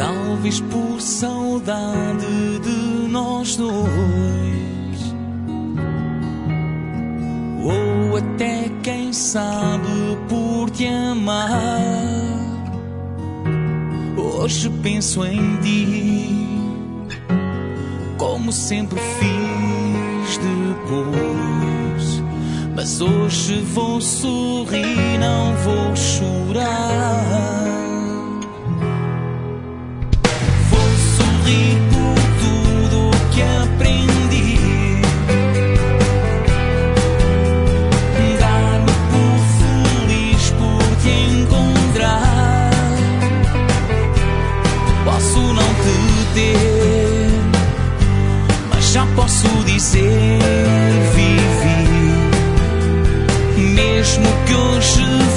talvez por saudade de nós dois, ou até quem sabe por te amar. Hoje penso em ti, como sempre fiz depois, mas hoje vou sorrir, não vou chorar. Vou sorrir por tudo que aprendi, dar-me por feliz por te encontrar. Posso não te ter, mas já posso dizer vivi, mesmo que hoje